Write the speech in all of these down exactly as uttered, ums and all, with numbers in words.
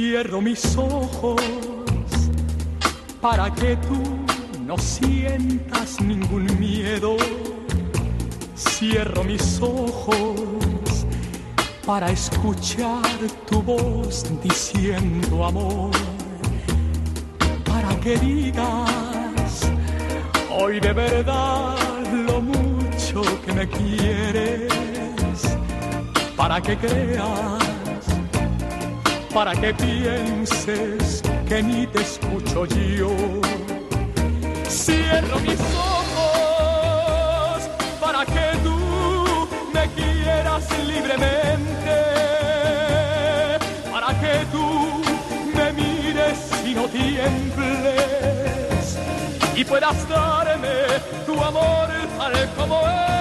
Cierro mis ojos para que tú no sientas ningún miedo. Cierro mis ojos para escuchar tu voz diciendo amor, para que digas hoy de verdad lo mucho que me quieres, para que creas, para que pienses que ni te escucho yo. Cierro mis ojos para que tú me quieras libremente, para que tú me mires y no tiembles y puedas darme tu amor tal como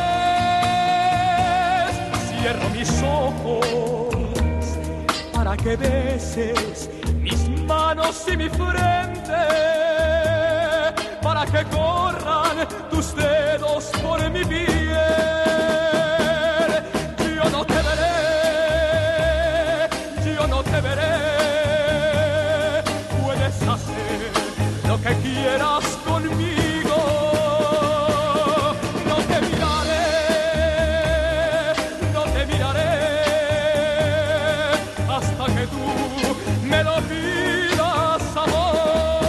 es. Cierro mis ojos para que beses mis manos y mi frente, para que corran tus dedos por mi piel. Yo no te veré, yo no te veré, puedes hacer lo que quieras conmigo. No te miraré, no te miraré, hasta que tú me lo pidas, amor.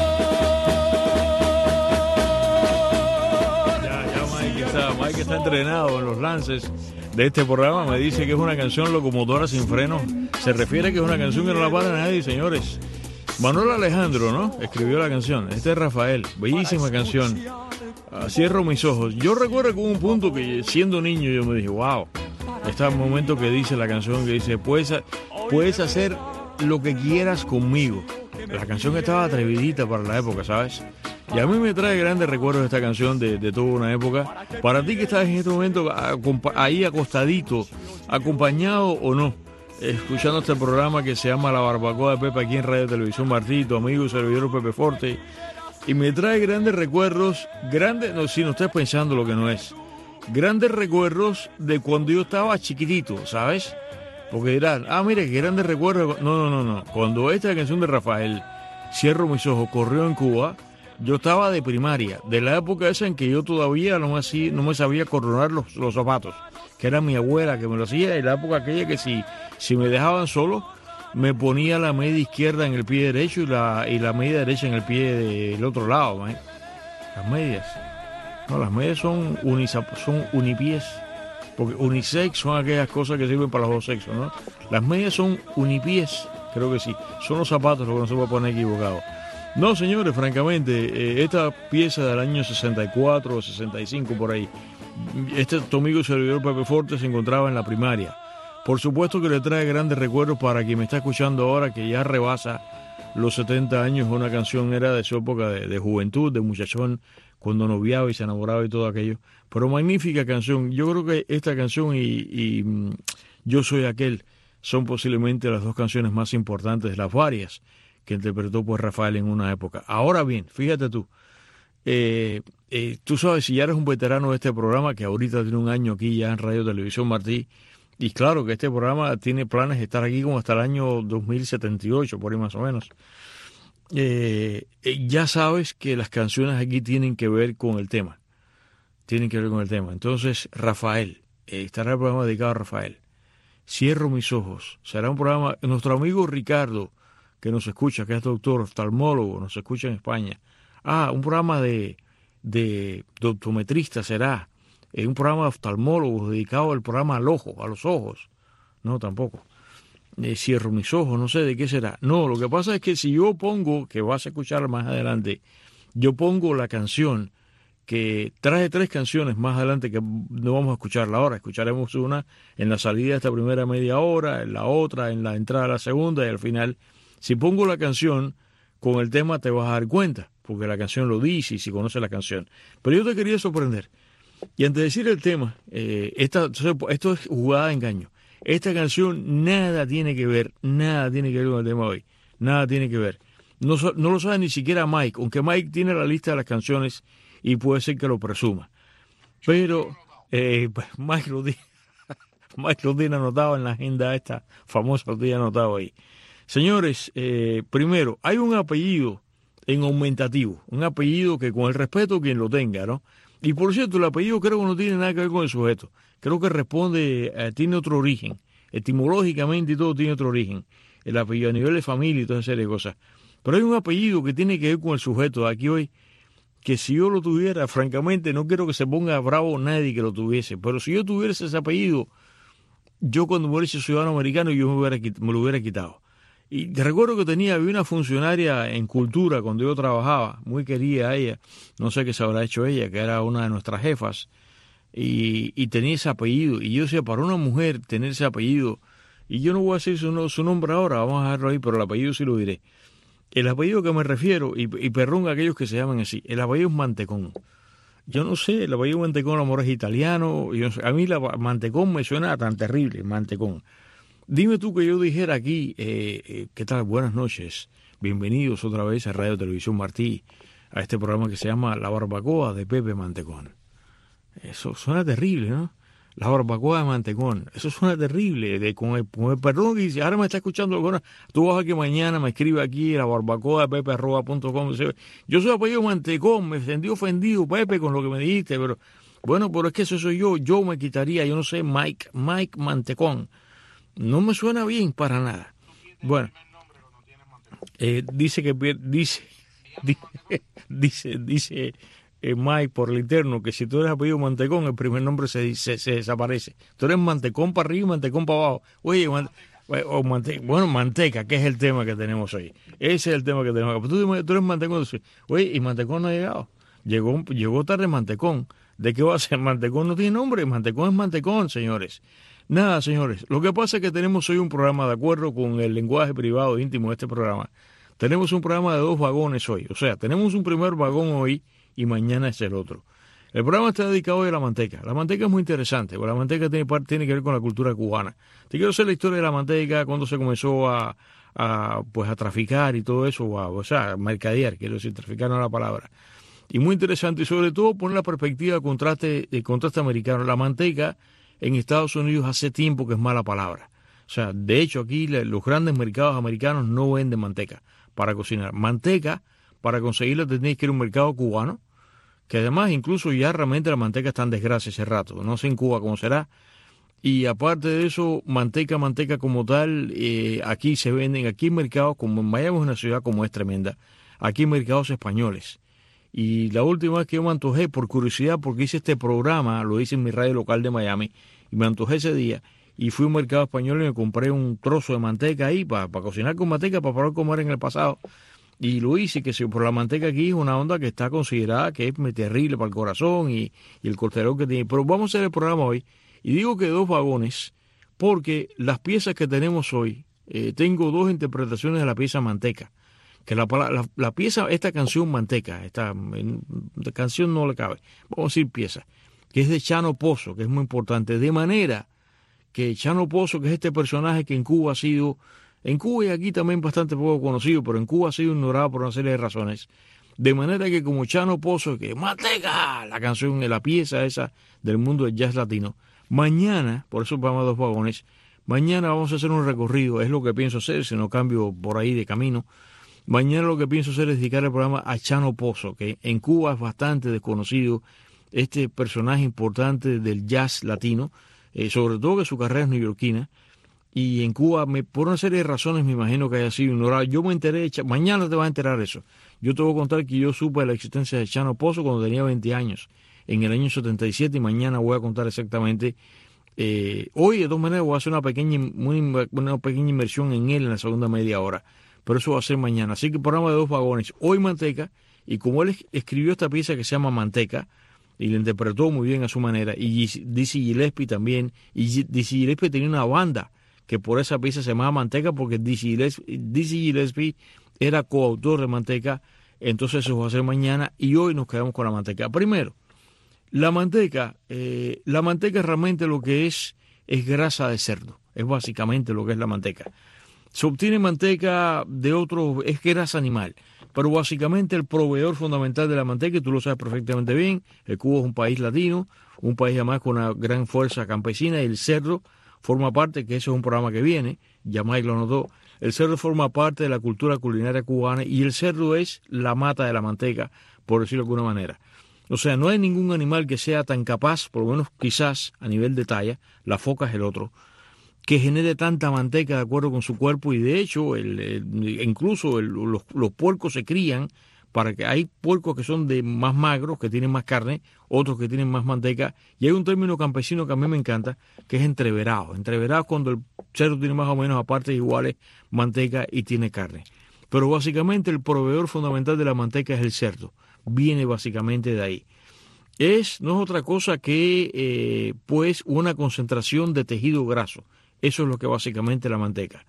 Ya, ya Mike está, Mike está entrenado en los lances de este programa. Me dice que es una canción locomotora sin freno. Se refiere que es una canción que no la para nadie, señores. Manuel Alejandro, ¿no? Escribió la canción. Este es Rafael. Bellísima canción. Uh, cierro mis ojos. Yo recuerdo que hubo un punto que siendo niño yo me dije, wow. Este momento que dice la canción, que dice, puedes, puedes hacer lo que quieras conmigo. La canción estaba atrevidita para la época, ¿sabes? Y a mí me trae grandes recuerdos esta canción de, de toda una época. Para ti que estás en este momento ahí acostadito, acompañado o no, escuchando este programa que se llama La Barbacoa de Pepe aquí en Radio Televisión Martí, tu amigo y servidor Pepe Forte, y me trae grandes recuerdos, grandes, no, si no estás pensando lo que no es, grandes recuerdos de cuando yo estaba chiquitito, ¿sabes? Porque dirán, ah, mire, qué grandes recuerdos. No, no, no, no. Cuando esta canción de Rafael, Cierro mis ojos, corrió en Cuba, yo estaba de primaria, de la época esa en que yo todavía no me, hacía, no me sabía coronar los, los zapatos, que era mi abuela que me lo hacía, y la época aquella que si, si me dejaban solo, me ponía la media izquierda en el pie derecho y la, y la media derecha en el pie del otro lado, man. Las medias. No, las medias son, unizap son unipies. Porque unisex son aquellas cosas que sirven para los dos sexos, ¿no? Las medias son unipies, creo que sí. Son los zapatos los que no se puede poner equivocado. No, señores, francamente, eh, esta pieza del año sesenta y cuatro o sesenta y cinco por ahí, este tu amigo y servidor Pepe Forte se encontraba en la primaria. Por supuesto que le trae grandes recuerdos para quien me está escuchando ahora, que ya rebasa los setenta años. Una canción era de su época de, de juventud, de muchachón, cuando noviaba y se enamoraba y todo aquello. Pero magnífica canción. Yo creo que esta canción y, y mm, Yo soy aquel son posiblemente las dos canciones más importantes de las varias que interpretó pues Rafael en una época. Ahora bien, fíjate tú, eh, eh, tú sabes, si ya eres un veterano de este programa, que ahorita tiene un año aquí ya en Radio Televisión Martí, y claro que este programa tiene planes de estar aquí como hasta el año dos mil setenta y ocho, por ahí más o menos. Eh, eh, ya sabes que las canciones aquí tienen que ver con el tema. Tienen que ver con el tema. Entonces, Rafael, eh, estará el programa dedicado a Rafael. Cierro mis ojos. Será un programa, nuestro amigo Ricardo, que nos escucha, que es doctor, oftalmólogo, nos escucha en España. Ah, un programa de, de, de optometrista será. Eh, un programa de oftalmólogos dedicado al programa al ojo, a los ojos. No, tampoco. Eh, cierro mis ojos, no sé de qué será. No, lo que pasa es que si yo pongo, que vas a escuchar más adelante, yo pongo la canción que traje tres canciones más adelante que no vamos a escucharla ahora. Escucharemos una en la salida de esta primera media hora, en la otra, en la entrada de la segunda y al final. Si pongo la canción con el tema te vas a dar cuenta, porque la canción lo dice y si conoces la canción. Pero yo te quería sorprender. Y antes de decir el tema, eh, esta, esto es jugada de engaño. Esta canción nada tiene que ver, nada tiene que ver con el tema de hoy. Nada tiene que ver. No, no lo sabe ni siquiera Mike, aunque Mike tiene la lista de las canciones y puede ser que lo presuma. Pero eh, Mike lo tiene, Mike lo tiene anotado en la agenda esta, famosa lo tiene anotado ahí. Señores, eh, primero, hay un apellido en aumentativo, un apellido que con el respeto quien lo tenga, ¿no? Y por cierto, el apellido creo que no tiene nada que ver con el sujeto. Creo que responde, eh, tiene otro origen. Etimológicamente y todo tiene otro origen. El apellido a nivel de familia y toda esa serie de cosas. Pero hay un apellido que tiene que ver con el sujeto de aquí hoy, que si yo lo tuviera, francamente, no quiero que se ponga bravo nadie que lo tuviese, pero si yo tuviese ese apellido, yo cuando me hubiese ciudadano americano, yo me, hubiera, me lo hubiera quitado. Y recuerdo que tenía, había una funcionaria en cultura cuando yo trabajaba, muy querida ella, no sé qué se habrá hecho ella, que era una de nuestras jefas, y, y tenía ese apellido. Y yo decía, para una mujer tener ese apellido, y yo no voy a decir su, su nombre ahora, vamos a dejarlo ahí, pero el apellido sí lo diré. El apellido que me refiero, y, y perdón a aquellos que se llaman así, el apellido es Mantecón. Yo no sé, el apellido Mantecón a lo mejor es italiano, yo no sé, a mí la Mantecón me suena tan terrible, Mantecón. Dime tú que yo dijera aquí, eh, eh, ¿qué tal? Buenas noches, bienvenidos otra vez a Radio Televisión Martí, a este programa que se llama La Barbacoa de Pepe Mantecón. Eso suena terrible, ¿no? La barbacoa de Mantecón, eso suena terrible, de, con, el, con el perdón que dice, ahora me está escuchando alguna, tú vas a que mañana me escribe aquí la barbacoa de pepe arroba punto com, yo soy apellido Mantecón, me sentí ofendido Pepe con lo que me dijiste, pero bueno, pero es que eso soy yo, yo me quitaría, yo no sé, Mike, Mike Mantecón, no me suena bien para nada. Bueno, eh, dice que, dice, dice, dice, dice, Eh, Mike por el interno, que si tú eres apellido Mantecón, el primer nombre se, se, se desaparece. Tú eres Mantecón para arriba y Mantecón para abajo. Oye, man, o mante, bueno, Manteca, que es el tema que tenemos hoy. Ese es el tema que tenemos. Tú, tú eres Mantecón. Oye, y Mantecón no ha llegado. Llegó, llegó tarde Mantecón. ¿De qué va a ser? Mantecón no tiene nombre. Mantecón es Mantecón, señores. Nada, señores. Lo que pasa es que tenemos hoy un programa, de acuerdo con el lenguaje privado íntimo de este programa. Tenemos un programa de dos vagones hoy. O sea, tenemos un primer vagón hoy y mañana es el otro. El programa está dedicado hoy a la manteca. La manteca es muy interesante, porque la manteca tiene, tiene que ver con la cultura cubana. Te quiero hacer la historia de la manteca, cuando se comenzó a, a, pues a traficar y todo eso, a, o sea, a mercadear, quiero decir, traficar no es la palabra. Y muy interesante, y sobre todo poner la perspectiva de contraste, de contraste americano. La manteca en Estados Unidos hace tiempo que es mala palabra. O sea, de hecho aquí los grandes mercados americanos no venden manteca para cocinar. Manteca, para conseguirla tenéis que ir a un mercado cubano, que además incluso ya realmente la manteca está en desgracia hace rato, no sé en Cuba cómo será, y aparte de eso, manteca, manteca como tal, eh, aquí se venden, aquí en mercados, como en Miami es una ciudad como es tremenda, aquí en mercados españoles, y la última vez que yo me antojé, por curiosidad, porque hice este programa, lo hice en mi radio local de Miami, y me antojé ese día, y fui a un mercado español y me compré un trozo de manteca ahí, para, para cocinar con manteca, para poder comer en el pasado. Y lo hice, que si por la manteca aquí es una onda que está considerada que es terrible para el corazón y, y el colesterol que tiene. Pero vamos a hacer el programa hoy. Y digo que dos vagones, porque las piezas que tenemos hoy, eh, tengo dos interpretaciones de la pieza manteca. Que la, la, la pieza, esta canción manteca, esta en, la canción no le cabe, vamos a decir pieza, que es de Chano Pozo, que es muy importante. De manera que Chano Pozo, que es este personaje que en Cuba ha sido... En Cuba y aquí también bastante poco conocido, pero en Cuba ha sido ignorado por una serie de razones. De manera que como Chano Pozo, que Manteca, la canción, la pieza esa del mundo del jazz latino, mañana, por eso vamos a dos vagones, mañana vamos a hacer un recorrido, es lo que pienso hacer, si no cambio por ahí de camino. Mañana lo que pienso hacer es dedicar el programa a Chano Pozo, que en Cuba es bastante desconocido, este personaje importante del jazz latino, eh, sobre todo que su carrera es neoyorquina. Y en Cuba, me, por una serie de razones, me imagino que haya sido ignorado. Yo me enteré, mañana te vas a enterar eso. Yo te voy a contar que yo supe de la existencia de Chano Pozo cuando tenía veinte años, en el año setenta y siete, y mañana voy a contar exactamente. Eh, hoy, de todas maneras, voy a hacer una pequeña, una, una pequeña inmersión en él en la segunda media hora, pero eso va a ser mañana. Así que programa de dos vagones. Hoy Manteca, y como él escribió esta pieza que se llama Manteca, y la interpretó muy bien a su manera, y Dizzy Gillespie también, y Dizzy Gillespie tenía una banda que por esa pieza se llamaba Manteca, porque Dizzy Gillespie, Dizzy Gillespie era coautor de Manteca. Entonces eso va a ser mañana, y hoy nos quedamos con la manteca. Primero, la manteca, eh, la manteca realmente lo que es, es grasa de cerdo, es básicamente lo que es la manteca. Se obtiene manteca de otro, es grasa animal, pero básicamente el proveedor fundamental de la manteca, y tú lo sabes perfectamente bien, el Cuba es un país latino, un país además con una gran fuerza campesina, y el cerdo forma parte, que eso es un programa que viene, ya Mike lo notó, El cerdo forma parte de la cultura culinaria cubana y el cerdo es la mata de la manteca, por decirlo de alguna manera. O sea, no hay ningún animal que sea tan capaz, por lo menos quizás a nivel de talla, la foca es el otro, que genere tanta manteca de acuerdo con su cuerpo, y de hecho el, el, incluso el, los, los puercos se crían para que hay puercos que son de más magros, que tienen más carne, otros que tienen más manteca, y hay un término campesino que a mí me encanta, que es entreverado. Entreverado es cuando el cerdo tiene más o menos a partes iguales manteca y tiene carne. Pero básicamente el proveedor fundamental de la manteca es el cerdo, viene básicamente de ahí. Es, no es otra cosa que eh, pues una concentración de tejido graso. Eso es lo que básicamente es la manteca.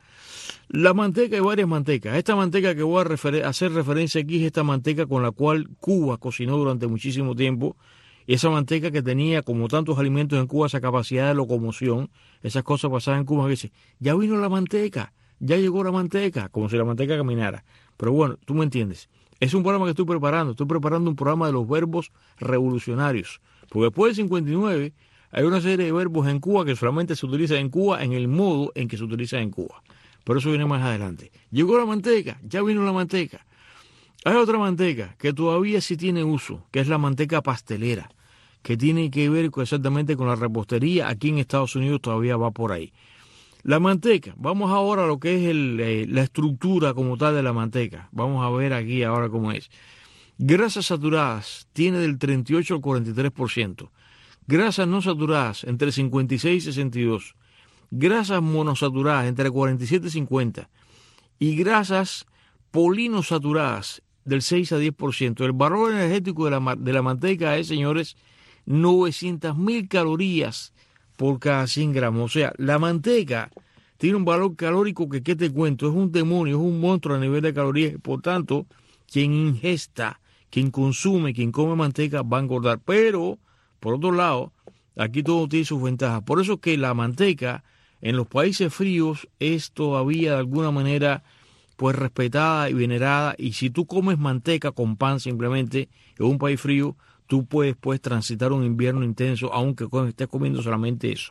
La manteca, hay varias mantecas. Esta manteca que voy a refer- hacer referencia aquí es esta manteca con la cual Cuba cocinó durante muchísimo tiempo. Esa manteca que tenía, como tantos alimentos en Cuba, esa capacidad de locomoción. Esas cosas pasaban en Cuba que dicen, ya vino la manteca, ya llegó la manteca, como si la manteca caminara. Pero bueno, tú me entiendes. Es un programa que estoy preparando. Estoy preparando un programa de los verbos revolucionarios. Porque después del cincuenta y nueve hay una serie de verbos en Cuba que solamente se utilizan en Cuba en el modo en que se utilizan en Cuba. Pero eso viene más adelante. Llegó la manteca, ya vino la manteca. Hay otra manteca que todavía sí tiene uso, que es la manteca pastelera, que tiene que ver exactamente con la repostería. Aquí en Estados Unidos todavía va por ahí. La manteca, vamos ahora a lo que es el, eh, la estructura como tal de la manteca. Vamos a ver aquí ahora cómo es. Grasas saturadas tiene del treinta y ocho al cuarenta y tres por ciento. Grasas no saturadas entre cincuenta y seis y sesenta y dos. Grasas monosaturadas entre cuarenta y siete y cincuenta. Y grasas polinosaturadas del seis a diez por ciento. El valor energético de la, de la manteca es, señores, novecientas mil calorías por cada cien gramos. O sea, la manteca tiene un valor calórico que, ¿qué te cuento? Es un demonio, es un monstruo a nivel de calorías. Por tanto, quien ingesta, quien consume, quien come manteca va a engordar. Pero, por otro lado, aquí todo tiene sus ventajas. Por eso es que la manteca en los países fríos es todavía de alguna manera pues respetada y venerada. Y si tú comes manteca con pan simplemente en un país frío, tú puedes pues transitar un invierno intenso aunque estés comiendo solamente eso.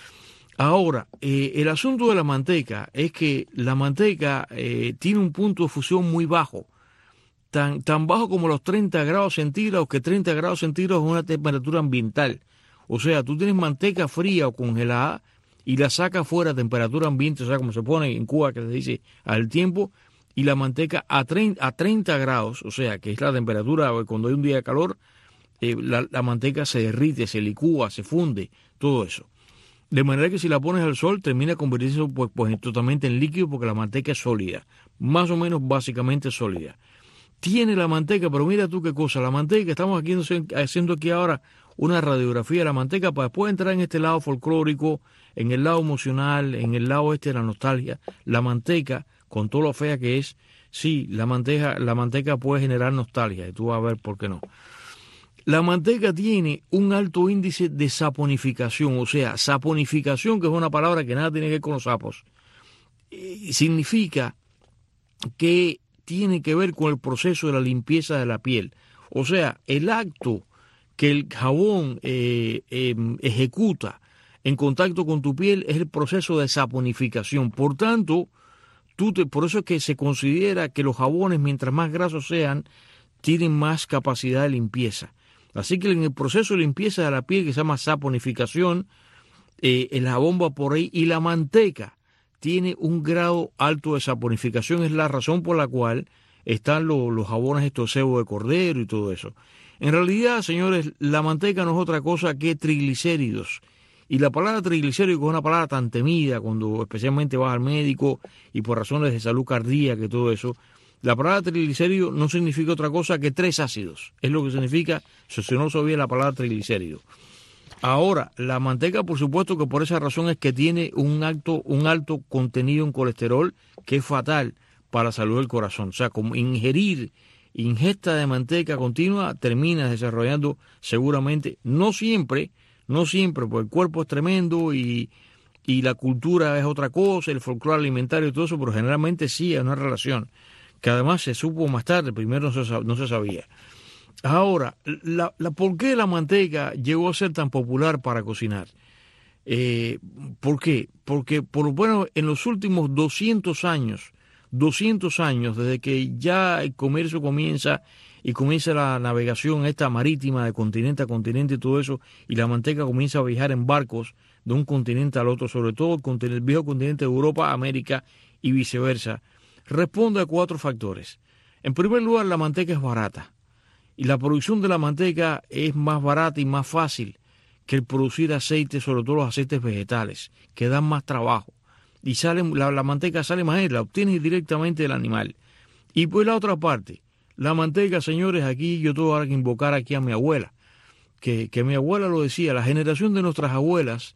Ahora, eh, el asunto de la manteca es que la manteca eh, tiene un punto de fusión muy bajo. Tan, tan bajo como los treinta grados centígrados, que treinta grados centígrados es una temperatura ambiental. O sea, tú tienes manteca fría o congelada y la sacas fuera a temperatura ambiente, o sea, como se pone en Cuba, que se dice al tiempo, y la manteca a treinta, a treinta grados, o sea, que es la temperatura cuando hay un día de calor, eh, la, la manteca se derrite, se licúa, se funde, todo eso. De manera que si la pones al sol, termina convirtiéndose pues, pues, totalmente en líquido porque la manteca es sólida, más o menos básicamente sólida. Tiene la manteca, pero mira tú qué cosa, la manteca, estamos aquí haciendo aquí ahora una radiografía de la manteca para después entrar en este lado folclórico, en el lado emocional, en el lado este de la nostalgia. La manteca, con todo lo fea que es, sí, la manteca, la manteca puede generar nostalgia, y tú vas a ver por qué no. La manteca tiene un alto índice de saponificación, o sea, saponificación, que es una palabra que nada tiene que ver con los sapos, eh, significa que tiene que ver con el proceso de la limpieza de la piel. O sea, el acto que el jabón eh, eh, ejecuta en contacto con tu piel es el proceso de saponificación. Por tanto, tú te, por eso es que se considera que los jabones, mientras más grasos sean, tienen más capacidad de limpieza. Así que en el proceso de limpieza de la piel, que se llama saponificación, eh, el jabón va por ahí, y la manteca tiene un grado alto de saponificación. Es la razón por la cual están los, los jabones estos cebo de cordero y todo eso. En realidad, señores, la manteca no es otra cosa que triglicéridos. Y la palabra triglicéridos es una palabra tan temida cuando especialmente vas al médico y por razones de salud cardíaca y todo eso. La palabra triglicérido no significa otra cosa que tres ácidos. Es lo que significa, si no sabía la palabra triglicérido. Ahora, la manteca, por supuesto que por esa razón es que tiene un alto, un alto contenido en colesterol, que es fatal para la salud del corazón. O sea, como ingerir ingesta de manteca continua termina desarrollando seguramente, no siempre, no siempre, porque el cuerpo es tremendo y, y la cultura es otra cosa, el folclore alimentario y todo eso, pero generalmente sí hay una relación, que además se supo más tarde, primero no se, no se sabía. Ahora, la, la, ¿por qué la manteca llegó a ser tan popular para cocinar? Eh, ¿Por qué? Porque por lo bueno en los últimos doscientos años, doscientos años desde que ya el comercio comienza y comienza la navegación esta marítima de continente a continente y todo eso, y la manteca comienza a viajar en barcos de un continente al otro, sobre todo el, continente, el viejo continente de Europa, América y viceversa, responde a cuatro factores. En primer lugar, la manteca es barata y la producción de la manteca es más barata y más fácil que el producir aceite, sobre todo los aceites vegetales, que dan más trabajo. Y sale, la, la manteca sale más, la obtienes directamente del animal. Y pues la otra parte, la manteca, señores, aquí yo tengo que invocar aquí a mi abuela, que, que mi abuela lo decía, la generación de nuestras abuelas,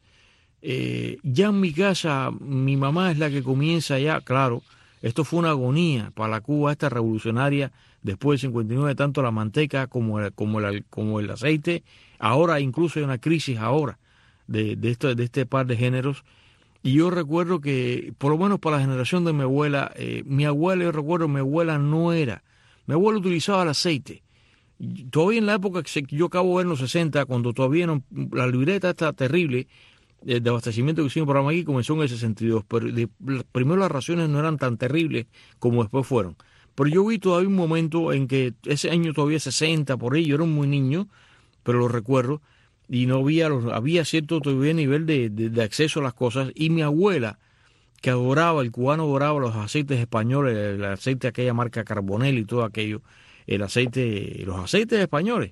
eh, ya en mi casa, mi mamá es la que comienza ya, claro, esto fue una agonía para la Cuba esta revolucionaria, después del cincuenta y nueve, tanto la manteca como el, como el, como el aceite. Ahora incluso hay una crisis ahora de, de, esto, de este par de géneros. Y yo recuerdo que, por lo menos para la generación de mi abuela, eh, mi abuela, yo recuerdo, mi abuela no era. Mi abuela utilizaba el aceite. Todavía en la época que yo acabo de ver en los sesenta, cuando todavía no, la libreta está terrible, eh, de abastecimiento que hicimos el programa aquí comenzó en el sesenta y dos. Pero de, primero las raciones no eran tan terribles como después fueron. Pero yo vi todavía un momento en que ese año todavía sesenta, por ahí, yo era un muy niño, pero lo recuerdo, y no había, había cierto todavía nivel de, de, de acceso a las cosas, y mi abuela, que adoraba, el cubano adoraba los aceites españoles, el aceite de aquella marca Carbonell y todo aquello, el aceite, los aceites españoles,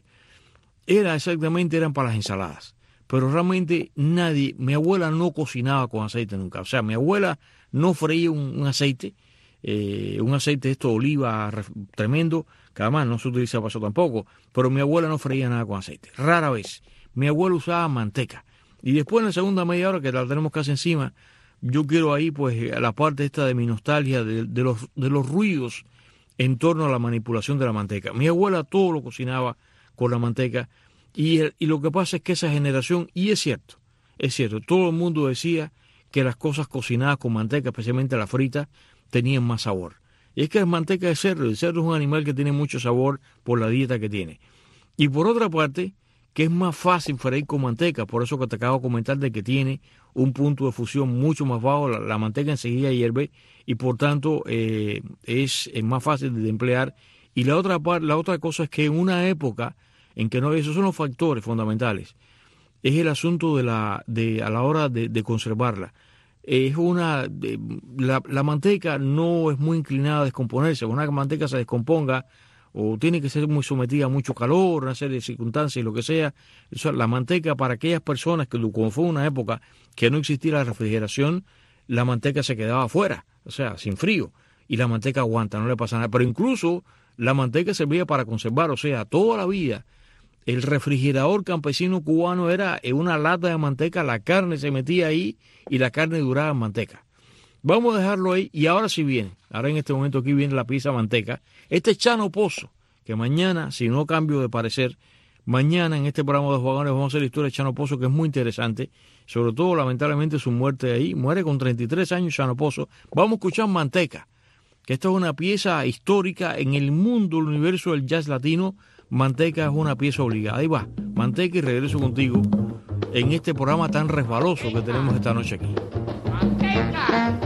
era exactamente, eran para las ensaladas, pero realmente nadie, mi abuela no cocinaba con aceite nunca, o sea, mi abuela no freía un, un aceite, eh, un aceite esto de oliva tremendo, que además no se utiliza para eso tampoco, pero mi abuela no freía nada con aceite, rara vez. Mi abuela usaba manteca. Y después en la segunda media hora, que la tenemos casi encima, yo quiero ahí pues la parte esta de mi nostalgia, de, de, los, de los ruidos en torno a la manipulación de la manteca. Mi abuela todo lo cocinaba con la manteca, y, y lo que pasa es que esa generación, y es cierto, es cierto, todo el mundo decía que las cosas cocinadas con manteca, especialmente la frita, tenían más sabor. Y es que la manteca de cerdo, el cerdo es un animal que tiene mucho sabor por la dieta que tiene. Y por otra parte, que es más fácil freír con manteca, por eso que te acabo de comentar de que tiene un punto de fusión mucho más bajo, la, la manteca enseguida hierve y por tanto eh, es, es más fácil de emplear. Y la otra, la otra cosa es que en una época en que no, esos son los factores fundamentales, es el asunto de la, de, a la hora de, de conservarla. Es una, de, la, la manteca no es muy inclinada a descomponerse, una manteca se descomponga, o tiene que ser muy sometida a mucho calor, una serie de circunstancias y lo que sea. O sea, la manteca, para aquellas personas que, como fue una época que no existía la refrigeración, la manteca se quedaba afuera, o sea, sin frío, y la manteca aguanta, no le pasa nada. Pero incluso la manteca servía para conservar, o sea, toda la vida, el refrigerador campesino cubano era en una lata de manteca, la carne se metía ahí y la carne duraba en manteca. Vamos a dejarlo ahí, y ahora sí viene, ahora en este momento aquí viene la pizza manteca. Este es Chano Pozo, que mañana, si no cambio de parecer, mañana en este programa de Dos Vagones vamos a hacer la historia de Chano Pozo, que es muy interesante, sobre todo lamentablemente su muerte ahí, muere con treinta y tres años Chano Pozo. Vamos a escuchar Manteca, que esta es una pieza histórica en el mundo, el universo del jazz latino. Manteca es una pieza obligada. Ahí va, Manteca, y regreso contigo en este programa tan resbaloso que tenemos esta noche aquí. Manteca.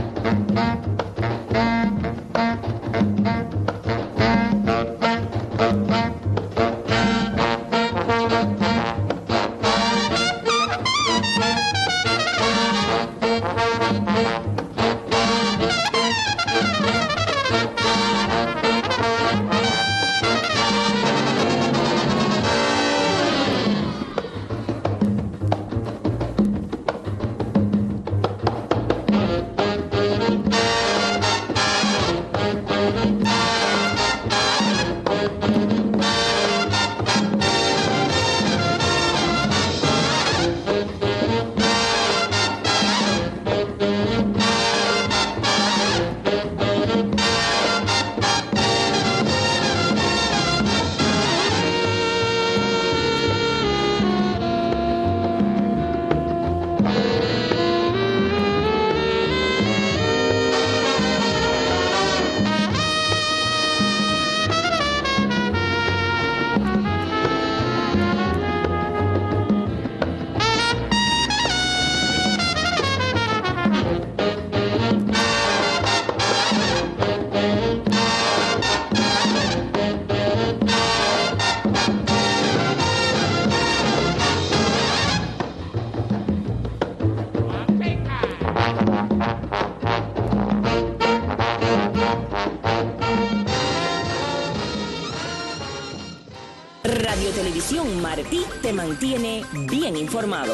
Radio Televisión Martí te mantiene bien informado.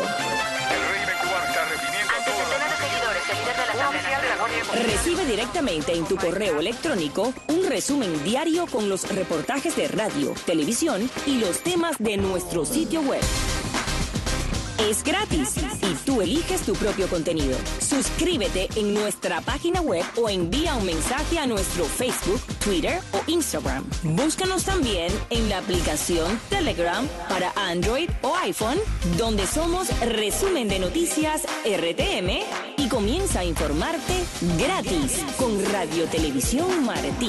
Recibe directamente en tu correo electrónico un resumen diario con los reportajes de radio, televisión y los temas de nuestro sitio web. Es gratis y tú eliges tu propio contenido. Suscríbete en nuestra página web o envía un mensaje a nuestro Facebook, Twitter o Instagram. Búscanos también en la aplicación Telegram para Android o iPhone, donde somos Resumen de Noticias R T M, y comienza a informarte gratis con Radio Televisión Martí.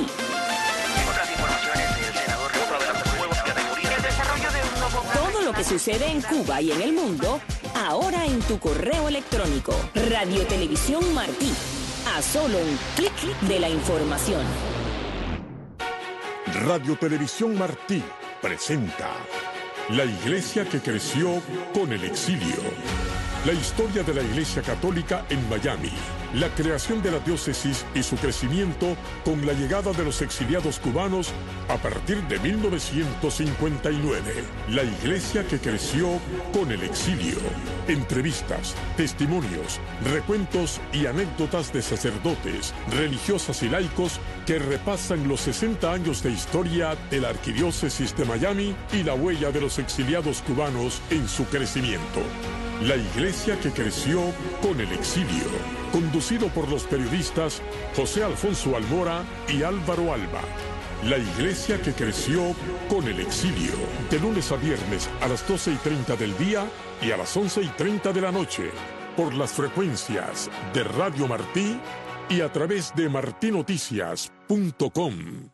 Todo lo que sucede en Cuba y en el mundo, ahora en tu correo electrónico. Radio Televisión Martí, a solo un clic de la información. Radio Televisión Martí presenta La Iglesia que creció con el exilio. La historia de la Iglesia Católica en Miami. La creación de la diócesis y su crecimiento con la llegada de los exiliados cubanos a partir de mil novecientos cincuenta y nueve. La Iglesia que creció con el exilio. Entrevistas, testimonios, recuentos y anécdotas de sacerdotes, religiosas y laicos que repasan los sesenta años de historia de la Arquidiócesis de Miami y la huella de los exiliados cubanos en su crecimiento. La Iglesia que creció con el exilio, conducido por los periodistas José Alfonso Almora y Álvaro Alba. La Iglesia que creció con el exilio, de lunes a viernes a las doce y treinta del día y a las once y treinta de la noche, por las frecuencias de Radio Martí y a través de martí noticias punto com.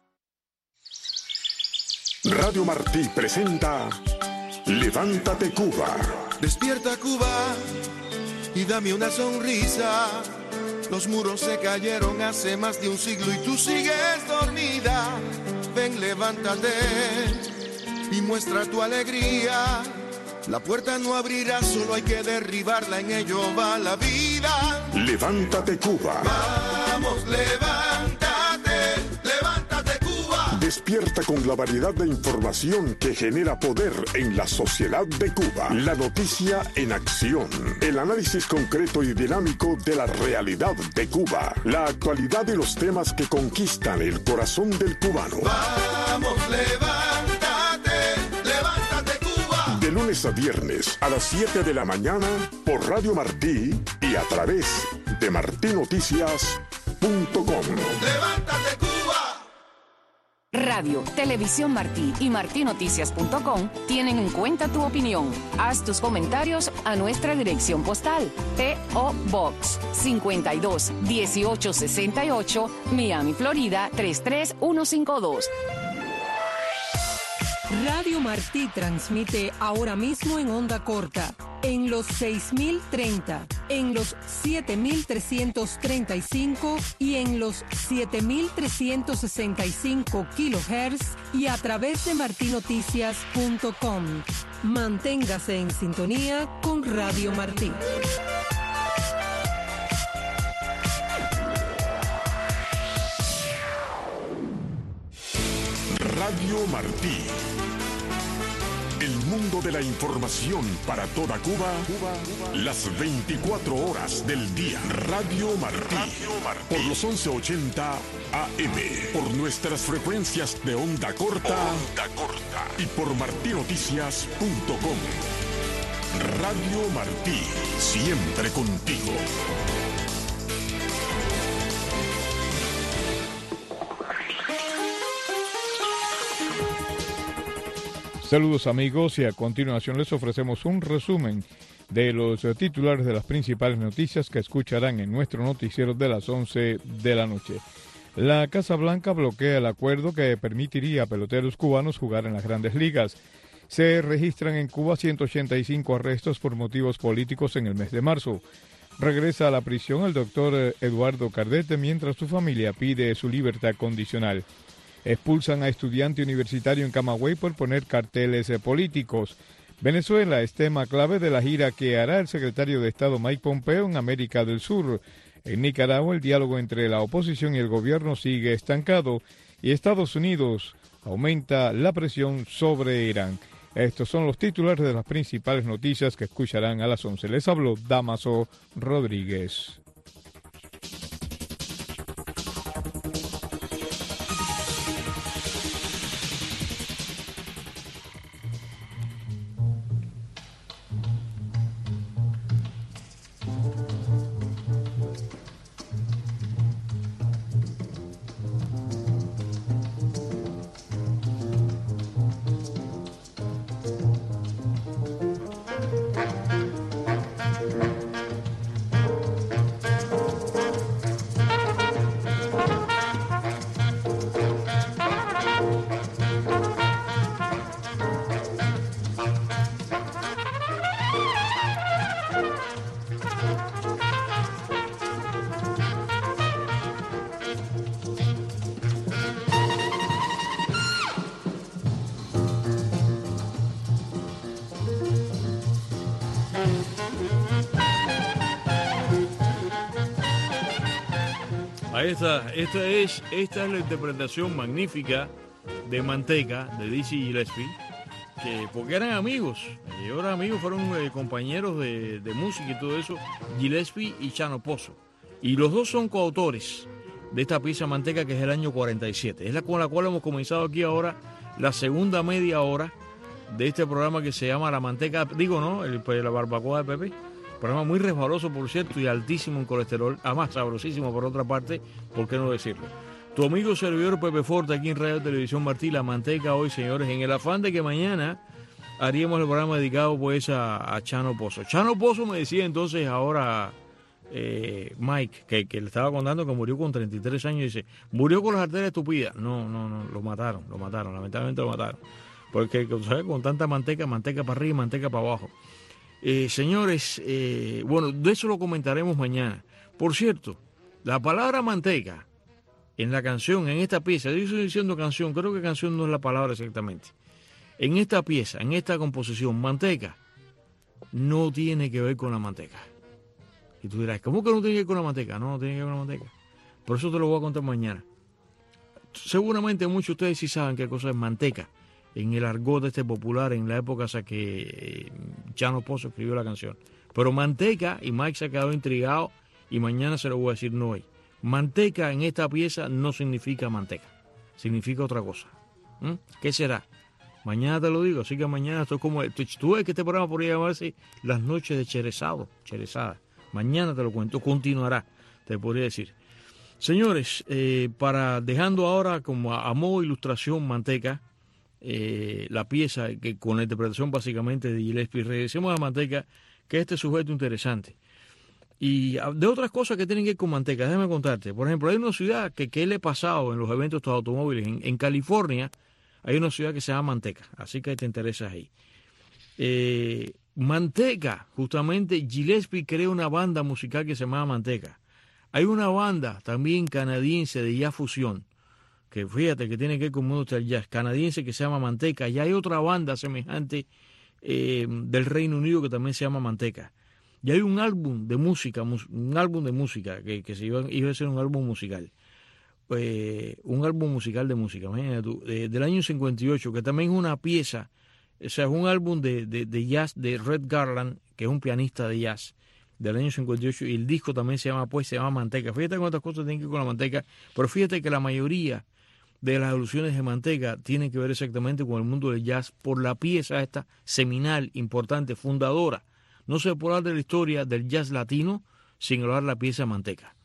Radio Martí presenta Levántate Cuba. Despierta Cuba y dame una sonrisa. Los muros se cayeron hace más de un siglo y tú sigues dormida. Ven, levántate y muestra tu alegría. La puerta no abrirá, solo hay que derribarla, en ello va la vida. Levántate Cuba. Vamos, levántate, levántate Cuba. Despierta con la variedad de información que genera poder en la sociedad de Cuba. La noticia en acción. El análisis concreto y dinámico de la realidad de Cuba. La actualidad y los temas que conquistan el corazón del cubano. Vamos, levántate, levántate Cuba. De lunes a viernes a las siete de la mañana por Radio Martí y a través de martí noticias punto com. Levántate Cuba. Radio, Televisión Martí y martí noticias punto com tienen en cuenta tu opinión. Haz tus comentarios a nuestra dirección postal. P O Box cincuenta y dos dieciocho sesenta y ocho, Miami, Florida tres tres uno cinco dos. Radio Martí transmite ahora mismo en onda corta, en los seis mil treinta, en los siete mil trescientos treinta y cinco y en los siete mil trescientos sesenta y cinco kilohertz y a través de martí noticias punto com. Manténgase en sintonía con Radio Martí. Radio Martí. El mundo de la información para toda Cuba, las veinticuatro horas del día. Radio Martí, por los once ochenta A M, por nuestras frecuencias de onda corta, onda corta y por martí noticias punto com. Radio Martí, siempre contigo. Saludos amigos, y a continuación les ofrecemos un resumen de los titulares de las principales noticias que escucharán en nuestro noticiero de las once de la noche. La Casa Blanca bloquea el acuerdo que permitiría a peloteros cubanos jugar en las grandes ligas. Se registran en Cuba ciento ochenta y cinco arrestos por motivos políticos en el mes de marzo. Regresa a la prisión el doctor Eduardo Cardete mientras su familia pide su libertad condicional. Expulsan a estudiante universitario en Camagüey por poner carteles políticos. Venezuela es tema clave de la gira que hará el secretario de Estado Mike Pompeo en América del Sur. En Nicaragua el diálogo entre la oposición y el gobierno sigue estancado y Estados Unidos aumenta la presión sobre Irán. Estos son los titulares de las principales noticias que escucharán a las once. Les habló Damaso Rodríguez. Ahí está, esta es, esta es la interpretación magnífica de Manteca, de Dizzy Gillespie, que, porque eran amigos, ellos eran amigos, fueron eh, compañeros de, de música y todo eso, Gillespie y Chano Pozo. Y los dos son coautores de esta pieza Manteca, que es el año cuarenta y siete. Es la con la cual hemos comenzado aquí ahora la segunda media hora de este programa que se llama La Manteca, digo, ¿no? El, la barbacoa de Pepe. Programa muy resbaloso, por cierto, y altísimo en colesterol, además sabrosísimo por otra parte, ¿por qué no decirlo? Tu amigo servidor Pepe Forte, aquí en Radio Televisión Martí, La Manteca hoy, señores, en el afán de que mañana haríamos el programa dedicado pues a, a Chano Pozo. Chano Pozo me decía entonces ahora eh, Mike, que, que le estaba contando que murió con treinta y tres años, y dice, murió con las arterias tupidas. No, no, no, lo mataron, lo mataron, lamentablemente lo mataron. Porque, ¿sabes? Con tanta manteca, manteca para arriba y manteca para abajo. Eh, señores, eh, bueno, de eso lo comentaremos mañana. Por cierto, la palabra manteca en la canción, en esta pieza, yo estoy diciendo canción, creo que canción no es la palabra exactamente. En esta pieza, en esta composición, manteca, no tiene que ver con la manteca. Y tú dirás, ¿cómo que no tiene que ver con la manteca? No, no tiene que ver con la manteca. Por eso te lo voy a contar mañana. Seguramente muchos de ustedes sí saben qué cosa es manteca en el argot este popular en la época hasta que Chano Pozo escribió la canción. Pero manteca, y Mike se ha quedado intrigado y mañana se lo voy a decir no hoy. Manteca en esta pieza no significa manteca, significa otra cosa. ¿Mm? ¿Qué será? Mañana te lo digo, así que mañana esto es como... Tú ves que este programa podría llamarse Las Noches de Cherezado, Cherezada. Mañana te lo cuento, continuará, te podría decir. Señores, eh, para dejando ahora como a, a modo de ilustración Manteca, Eh, la pieza que con la interpretación básicamente de Gillespie, regresemos a Manteca, que es este sujeto interesante. Y de otras cosas que tienen que ver con Manteca, déjame contarte. Por ejemplo, hay una ciudad que, que le he pasado en los eventos de estos automóviles, en, en California, hay una ciudad que se llama Manteca, así que te interesas ahí. Eh, Manteca, justamente Gillespie crea una banda musical que se llama Manteca. Hay una banda también canadiense de jazz fusión, que fíjate que tiene que ver con mundo del jazz canadiense que se llama Manteca, y hay otra banda semejante eh, del Reino Unido que también se llama Manteca. Y hay un álbum de música, un álbum de música, que, que se iba, iba a ser un álbum musical, eh, un álbum musical de música, imagínate tú, eh, del año cincuenta y ocho, que también es una pieza, o sea, es un álbum de, de, de jazz de Red Garland, que es un pianista de jazz, del año cincuenta y ocho, y el disco también se llama, pues, se llama Manteca. Fíjate cuántas cosas tienen que ver con la manteca, pero fíjate que la mayoría de las alusiones de Manteca tienen que ver exactamente con el mundo del jazz por la pieza esta seminal, importante, fundadora. No se puede hablar de la historia del jazz latino sin hablar de la pieza Manteca.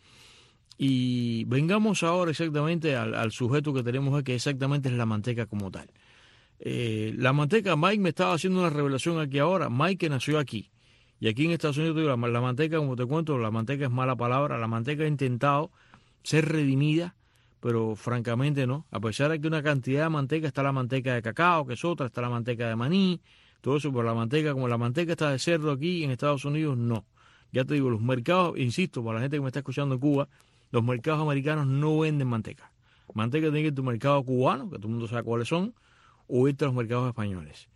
Y vengamos ahora exactamente al, al sujeto que tenemos aquí, que exactamente es la manteca como tal. Eh, la manteca, Mike me estaba haciendo una revelación aquí ahora, Mike que nació aquí. Y aquí en Estados Unidos, la, la manteca, como te cuento, la manteca es mala palabra, la manteca ha intentado ser redimida, pero francamente no, a pesar de que una cantidad de manteca, está la manteca de cacao, que es otra, está la manteca de maní, todo eso, pero la manteca, como la manteca está de cerdo aquí en Estados Unidos, no. Ya te digo, los mercados, insisto, para la gente que me está escuchando en Cuba, los mercados americanos no venden manteca. Manteca tiene que ir a tu mercado cubano, que todo el mundo sabe cuáles son, o irte a los mercados españoles.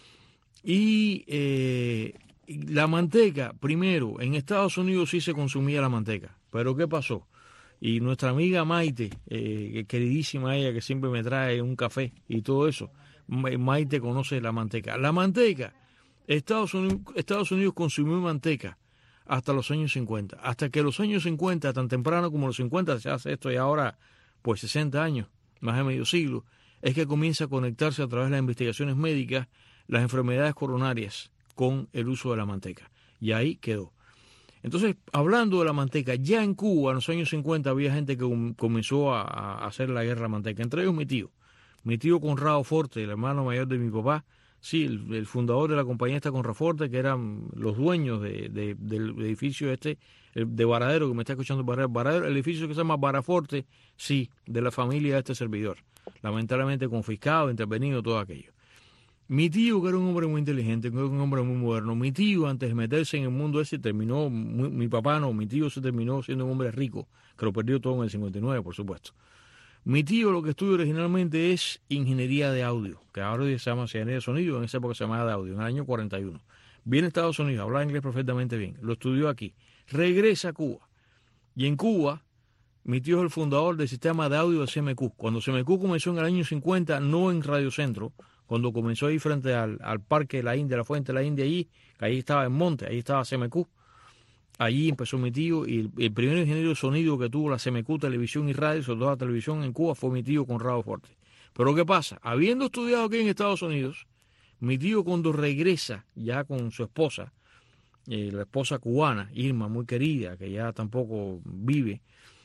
Y eh, la manteca, primero, en Estados Unidos sí se consumía la manteca, pero ¿qué pasó? Y nuestra amiga Maite, eh, queridísima ella, que siempre me trae un café y todo eso, Maite conoce la manteca. La manteca, Estados Unidos, Estados Unidos consumió manteca hasta los años cincuenta. Hasta que los años cincuenta, tan temprano como los cincuenta, se hace esto y ahora pues sesenta años, más de medio siglo, es que comienza a conectarse a través de las investigaciones médicas las enfermedades coronarias con el uso de la manteca. Y ahí quedó. Entonces, hablando de la manteca, ya en Cuba, en los años cincuenta, había gente que comenzó a, a hacer la guerra a la manteca. Entre ellos mi tío. Mi tío Conrado Forte, el hermano mayor de mi papá, sí, el, el fundador de la compañía esta Conrado Forte, que eran los dueños de, de, del edificio este, de Varadero, que me está escuchando Varadero, Varadero, el edificio que se llama Varaforte, sí, de la familia de este servidor. Lamentablemente confiscado, intervenido, todo aquello. Mi tío, que era un hombre muy inteligente, que era un hombre muy moderno, mi tío, antes de meterse en el mundo ese, terminó, mi, mi papá no, mi tío se terminó siendo un hombre rico, que lo perdió todo en el cincuenta y nueve, por supuesto. Mi tío lo que estudia originalmente es ingeniería de audio, que ahora se llama ingeniería de sonido, en esa época se llamaba de audio, en el año cuarenta y uno. Viene a Estados Unidos, habla inglés perfectamente bien, lo estudió aquí, regresa a Cuba. Y en Cuba, mi tío es el fundador del sistema de audio de C M Q. Cuando C M Q comenzó en el año cincuenta, no en Radio Centro, cuando comenzó ahí frente al, al Parque de la India, la Fuente de la India, allí, que ahí estaba en Monte, ahí estaba C M Q. Allí empezó mi tío y el, el primer ingeniero de sonido que tuvo la C M Q, televisión y radio, sobre todo la televisión en Cuba, fue mi tío Conrado Forte. Pero ¿qué pasa? Habiendo estudiado aquí en Estados Unidos, mi tío cuando regresa ya con su esposa, eh, la esposa cubana, Irma, muy querida, que ya tampoco vive,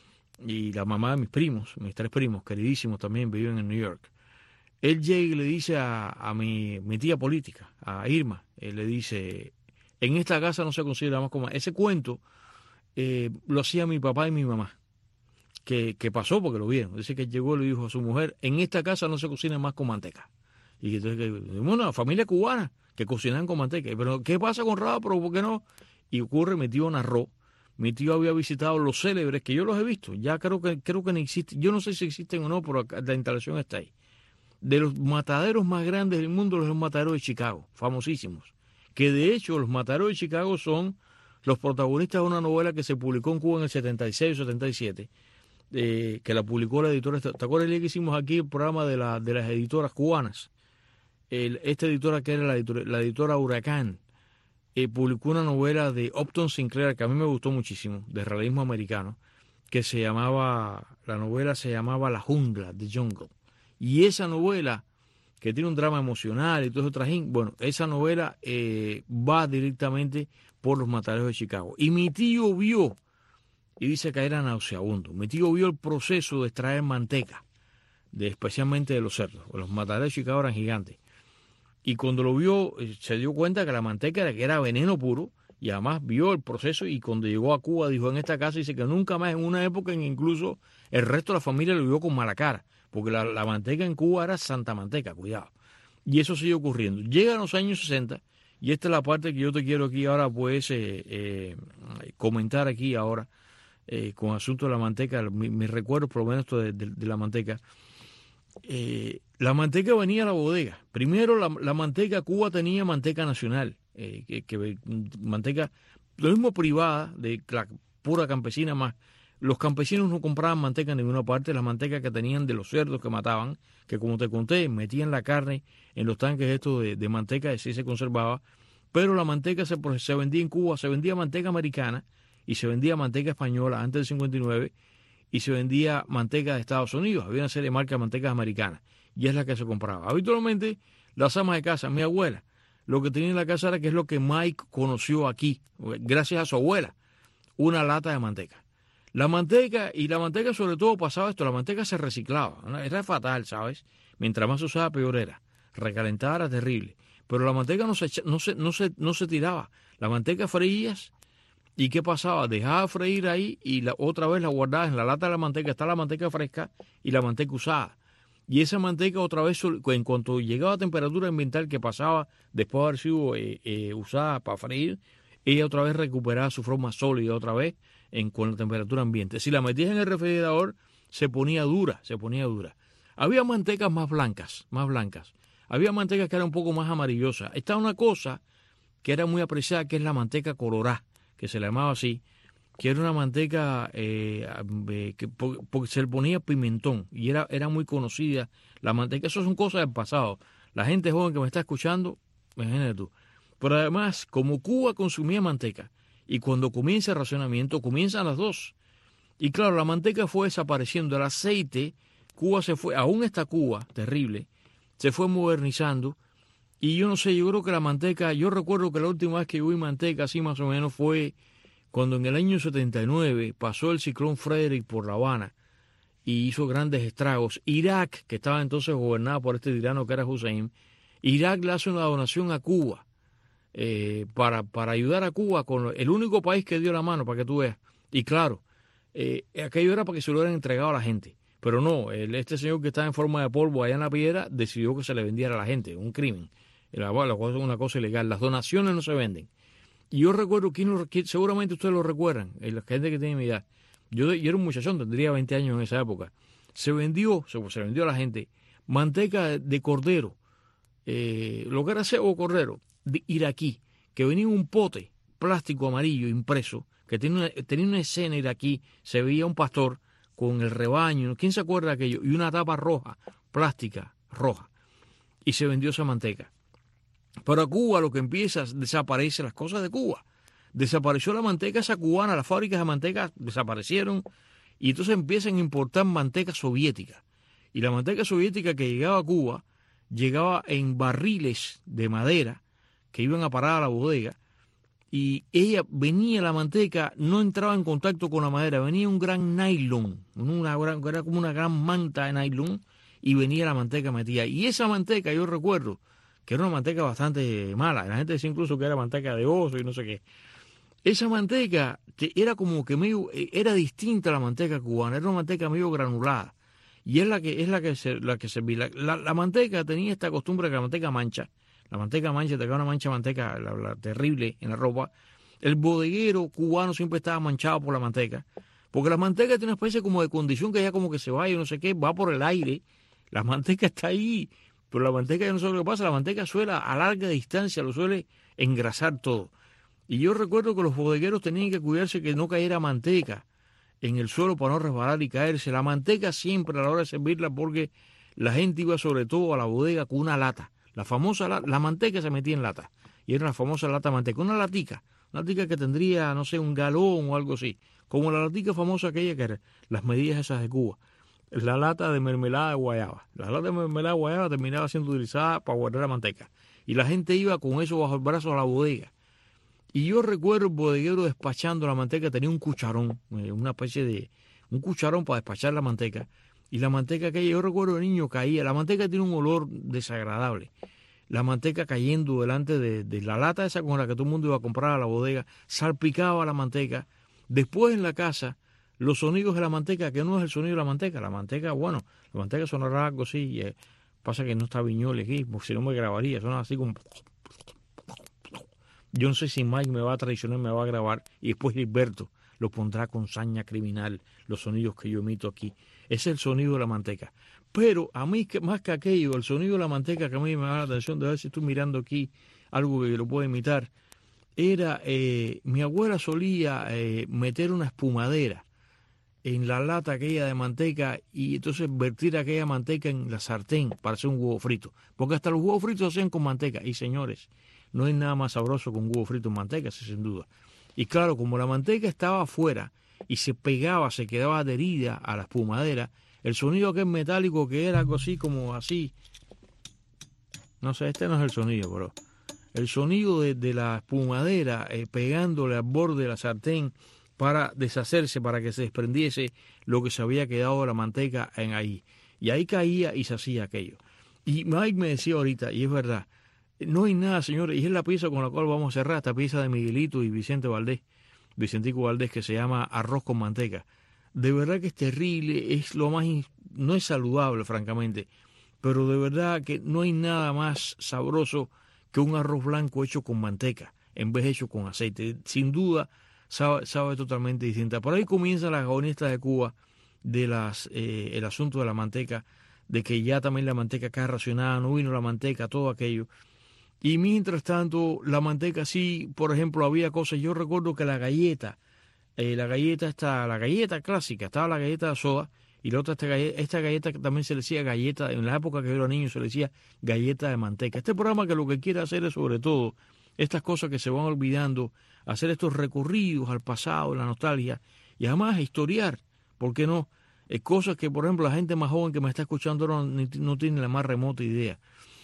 y la mamá de mis primos, mis tres primos, queridísimos también, viven en New York. Él llega y le dice a, a mi, mi tía política, a Irma, él le dice, en esta casa no se considera más como... Ese cuento eh, lo hacía mi papá y mi mamá, que, que pasó porque lo vieron. Dice que llegó y le dijo a su mujer, en esta casa no se cocina más con manteca. Y entonces, bueno, familia cubana que cocinan con manteca. Pero ¿qué pasa con Rado? ¿Pero por qué no? Y ocurre, mi tío narró, mi tío había visitado los célebres, que yo los he visto, ya creo que creo que no existen, yo no sé si existen o no, pero la instalación está ahí. De los mataderos más grandes del mundo, los mataderos de Chicago, famosísimos. Que de hecho los mataderos de Chicago son los protagonistas de una novela que se publicó en Cuba en el setenta y seis o setenta y siete, eh, que la publicó la editora. ¿Te acuerdas el día que hicimos aquí el programa de, la, de las editoras cubanas? El, esta editora que era la editora, la editora Huracán, eh, publicó una novela de Upton Sinclair que a mí me gustó muchísimo, de realismo americano, que se llamaba, la novela se llamaba La Jungla, The Jungle. Y esa novela, que tiene un drama emocional y todo eso trajín, bueno, esa novela eh, va directamente por los mataderos de Chicago. Y mi tío vio, y dice que era nauseabundo, mi tío vio el proceso de extraer manteca, de, especialmente de los cerdos. Los mataderos de Chicago eran gigantes. Y cuando lo vio, se dio cuenta que la manteca era, que era veneno puro, y además vio el proceso, y cuando llegó a Cuba, dijo, en esta casa, dice que nunca más, en una época en que incluso el resto de la familia lo vio con mala cara, porque la, la manteca en Cuba era santa manteca, cuidado. Y eso sigue ocurriendo. Llegan los años sesenta, y esta es la parte que yo te quiero aquí ahora, pues, eh, eh, comentar aquí ahora, eh, con asunto de la manteca, mis mi recuerdos, por lo menos, de, de, de la manteca. Eh, la manteca venía a la bodega. Primero, la, la manteca, Cuba tenía manteca nacional, eh, que, que manteca, lo mismo privada, de la pura campesina más. Los campesinos no compraban manteca en ninguna parte, las mantecas que tenían de los cerdos que mataban, que como te conté, metían la carne en los tanques estos de, de manteca, y así se conservaba, pero la manteca se, se vendía en Cuba, se vendía manteca americana y se vendía manteca española antes del cincuenta y nueve, y se vendía manteca de Estados Unidos, había una serie de marcas de mantecas americanas, y es la que se compraba. Habitualmente, las amas de casa, mi abuela, lo que tenía en la casa era, que es lo que Mike conoció aquí, gracias a su abuela, una lata de manteca. La manteca, y la manteca sobre todo pasaba esto, la manteca se reciclaba, ¿no? Era fatal, ¿sabes? Mientras más se usaba, peor era. Recalentada era terrible. Pero la manteca no se, no se, no se, no se tiraba. La manteca freías, ¿y qué pasaba? Dejaba freír ahí y la, otra vez la guardabas en la lata de la manteca, está la manteca fresca y la manteca usada. Y esa manteca otra vez, en cuanto llegaba a temperatura ambiental que pasaba después de haber sido eh, eh, usada para freír, ella otra vez recuperaba su forma sólida otra vez, En, con la temperatura ambiente. Si la metías en el refrigerador, se ponía dura, se ponía dura. Había mantecas más blancas, más blancas. Había mantecas que eran un poco más amarillosas. Está una cosa que era muy apreciada, que es la manteca colorá, que se le llamaba así, que era una manteca eh, que porque se le ponía pimentón y era, era muy conocida la manteca. Eso son cosas del pasado. La gente joven que me está escuchando, imagínate tú. Pero además, como Cuba consumía manteca, y cuando comienza el racionamiento, comienzan las dos. Y claro, la manteca fue desapareciendo, el aceite, Cuba se fue, aún esta Cuba, terrible, se fue modernizando. Y yo no sé, yo creo que la manteca, yo recuerdo que la última vez que yo vi manteca así más o menos fue cuando en el año setenta y nueve pasó el ciclón Frederick por La Habana y hizo grandes estragos. Irak, que estaba entonces gobernada por este tirano que era Hussein, Irak le hace una donación a Cuba eh, para, para ayudar a Cuba, con el único país que dio la mano, para que tú veas. Y claro, eh, aquello era para que se lo hubieran entregado a la gente. Pero no, el, este señor que estaba en forma de polvo allá en la piedra decidió que se le vendiera a la gente, un crimen. La, la cosa es una cosa ilegal. Las donaciones no se venden. Y yo recuerdo, que, seguramente ustedes lo recuerdan, la gente que tiene mi edad. Yo, yo era un muchachón, tendría veinte años en esa época. Se vendió, se, se vendió a la gente manteca de, de cordero, eh, lo que era cebo cordero, de iraquí, que venía en un pote plástico amarillo impreso, que tenía una, tenía una escena iraquí, se veía un pastor con el rebaño, ¿quién se acuerda de aquello? Y una tapa roja, plástica, roja. Y se vendió esa manteca. Pero a Cuba lo que empieza, desaparecen las cosas de Cuba. Desapareció la manteca esa cubana, las fábricas de manteca desaparecieron y entonces empiezan a importar manteca soviética. Y la manteca soviética que llegaba a Cuba llegaba en barriles de madera que iban a parar a la bodega y ella venía, la manteca no entraba en contacto con la madera, venía un gran nylon, una gran, era como una gran manta de nylon y venía la manteca metida. Y esa manteca yo recuerdo que era una manteca bastante mala. La gente decía incluso que era manteca de oso y no sé qué. Esa manteca era como que medio, era distinta a la manteca cubana, era una manteca medio granulada. Y es la que es la que se, la que se la, la, la manteca tenía esta costumbre que la manteca mancha. La manteca mancha, te cae una mancha de manteca la, la, terrible en la ropa. El bodeguero cubano siempre estaba manchado por la manteca. Porque la manteca tiene una especie como de condición que ya como que se va y no sé qué, va por el aire. La manteca está ahí. Pero la manteca, yo no sé lo que pasa, la manteca suele a larga distancia, lo suele engrasar todo. Y yo recuerdo que los bodegueros tenían que cuidarse que no cayera manteca en el suelo para no resbalar y caerse. La manteca siempre a la hora de servirla, porque la gente iba sobre todo a la bodega con una lata. La famosa, la, la manteca se metía en lata. Y era la famosa lata de manteca, una latica. Una latica que tendría, no sé, un galón o algo así. Como la latica famosa aquella que era, las medidas esas de Cuba. La lata de mermelada de guayaba. La lata de mermelada de guayaba terminaba siendo utilizada para guardar la manteca. Y la gente iba con eso bajo el brazo a la bodega. Y yo recuerdo el bodeguero despachando la manteca, tenía un cucharón, una especie de, un cucharón para despachar la manteca. Y la manteca que yo recuerdo el niño caía. La manteca tiene un olor desagradable. La manteca cayendo delante de, de la lata esa con la que todo el mundo iba a comprar a la bodega, salpicaba la manteca. Después en la casa, los sonidos de la manteca, que no es el sonido de la manteca. La manteca, bueno, la manteca sonará algo así. Eh, pasa que no está Viñoles aquí, porque si no me grabaría. Suena así como... Yo no sé si Mike me va a traicionar, me va a grabar, y después Gilberto lo pondrá con saña criminal, los sonidos que yo emito aquí. Ese es el sonido de la manteca. Pero a mí, más que aquello, el sonido de la manteca que a mí me da la atención, de ver si estoy mirando aquí algo que lo puedo imitar, era, eh, mi abuela solía eh, meter una espumadera en la lata aquella de manteca y entonces vertir aquella manteca en la sartén para hacer un huevo frito. Porque hasta los huevos fritos se hacen con manteca. Y señores, no hay nada más sabroso que un huevo frito en manteca, sin duda. Y claro, como la manteca estaba afuera y se pegaba, se quedaba adherida a la espumadera, el sonido aquel metálico que era algo así como así, no sé, este no es el sonido, pero el sonido de, de la espumadera eh, pegándole al borde de la sartén para deshacerse, para que se desprendiese lo que se había quedado de la manteca en ahí. Y ahí caía y se hacía aquello. Y Mike me decía ahorita, y es verdad, no hay nada, señores, y es la pieza con la cual vamos a cerrar, esta pieza de Miguelito y Vicente Valdés, Vicentico Valdés, que se llama Arroz con Manteca. De verdad que es terrible, es lo más, no es saludable, francamente, pero de verdad que no hay nada más sabroso que un arroz blanco hecho con manteca, en vez de hecho con aceite. Sin duda, sabe, sabe totalmente distinta. Por ahí comienza la agonista de Cuba de las, eh, el asunto de la manteca, de que ya también la manteca acá racionada, no vino la manteca, todo aquello. Y mientras tanto, la manteca sí, por ejemplo, había cosas. Yo recuerdo que la galleta eh, la galleta esta, la galleta clásica, estaba la galleta de soda, y la otra, esta galleta, esta galleta que también se le decía galleta, en la época que yo era niño se le decía galleta de manteca. Este programa que lo que quiere hacer es sobre todo estas cosas que se van olvidando, hacer estos recorridos al pasado, la nostalgia, y además historiar, ¿por qué no? Eh, cosas que, por ejemplo, la gente más joven que me está escuchando no, no tiene la más remota idea.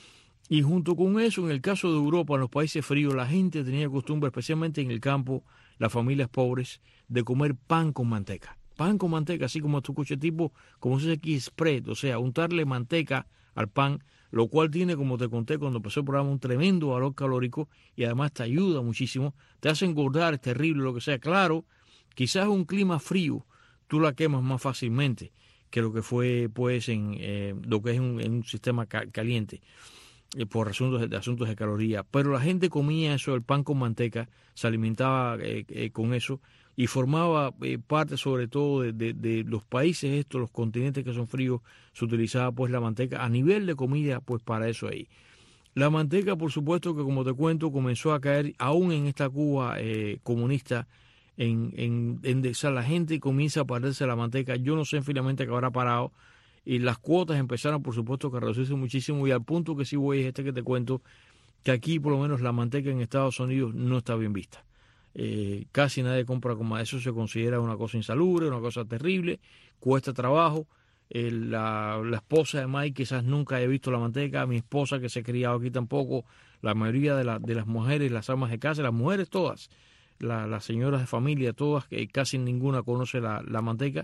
Y junto con eso, en el caso de Europa, en los países fríos, la gente tenía costumbre, especialmente en el campo, las familias pobres, de comer pan con manteca. Pan con manteca, así como tú escuchas, tipo, como se dice aquí, spread, o sea, untarle manteca al pan, lo cual tiene, como te conté cuando empezó el programa, un tremendo valor calórico y además te ayuda muchísimo, te hace engordar, es terrible, lo que sea. Claro, quizás un clima frío, tú la quemas más fácilmente que lo que fue, pues, en eh, lo que es un, en un sistema ca caliente. Por asuntos de, asuntos de calorías, pero la gente comía eso, el pan con manteca, se alimentaba eh, eh, con eso y formaba eh, parte sobre todo de, de, de los países estos, los continentes que son fríos, se utilizaba pues la manteca a nivel de comida, pues para eso ahí. La manteca, por supuesto que como te cuento, comenzó a caer aún en esta Cuba eh, comunista, en, en, en de, o sea, la gente comienza a perderse la manteca, yo no sé finalmente que habrá parado. Y las cuotas empezaron, por supuesto, que a reducirse muchísimo. Y al punto que sí voy es este que te cuento, que aquí, por lo menos, la manteca en Estados Unidos no está bien vista. Eh, casi nadie compra como eso, se considera una cosa insalubre, una cosa terrible, cuesta trabajo. Eh, la, la esposa de Mike quizás nunca haya visto la manteca, mi esposa que se ha criado aquí tampoco, la mayoría de, la, de las mujeres, las amas de casa, las mujeres todas, la, las señoras de familia, todas, que casi ninguna conoce la, la manteca.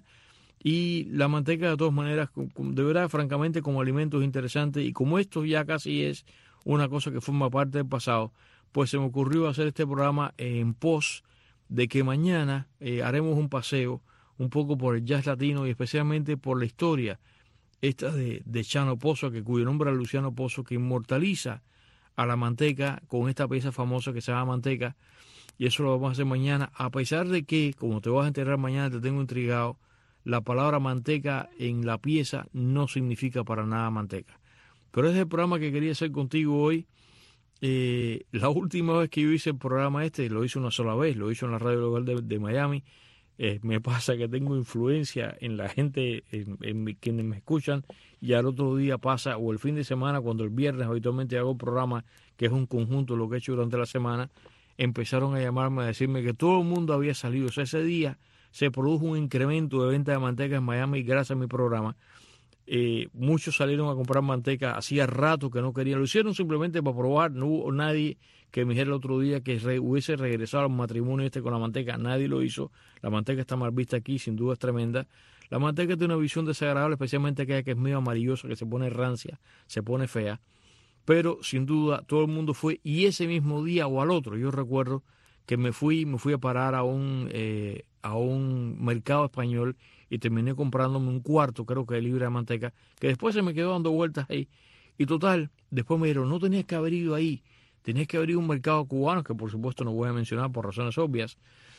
Y la manteca, de todas maneras, de verdad, francamente, como alimento es interesante. Y como esto ya casi es una cosa que forma parte del pasado, pues se me ocurrió hacer este programa en pos de que mañana eh, haremos un paseo un poco por el jazz latino y especialmente por la historia esta de, de Chano Pozo, que cuyo nombre es Luciano Pozo, que inmortaliza a la manteca con esta pieza famosa que se llama Manteca. Y eso lo vamos a hacer mañana, a pesar de que, como te vas a enterar mañana, te tengo intrigado, la palabra manteca en la pieza no significa para nada manteca. Pero ese es el programa que quería hacer contigo hoy. Eh, la última vez que yo hice el programa este, lo hice una sola vez, lo hice en la radio local de, de Miami. Eh, me pasa que tengo influencia en la gente, en, en quienes me escuchan, y al otro día pasa, o el fin de semana, cuando el viernes habitualmente hago un programa, que es un conjunto de lo que he hecho durante la semana, empezaron a llamarme a decirme que todo el mundo había salido. O sea, ese día se produjo un incremento de venta de manteca en Miami gracias a mi programa. Eh, muchos salieron a comprar manteca, hacía rato que no querían, lo hicieron simplemente para probar, no hubo nadie que me dijera el otro día que re, hubiese regresado al matrimonio este con la manteca, nadie lo hizo. La manteca está mal vista aquí, sin duda es tremenda. La manteca tiene una visión desagradable, especialmente aquella que es medio amarillosa, que se pone rancia, se pone fea, pero sin duda todo el mundo fue, y ese mismo día o al otro, yo recuerdo que me fui, me fui a parar a un, eh, a un mercado español y terminé comprándome un cuarto, creo que de libra de manteca, que después se me quedó dando vueltas ahí. Y total, después me dijeron, no tenías que haber ido ahí, tenías que haber ido a un mercado cubano, que por supuesto no voy a mencionar por razones obvias,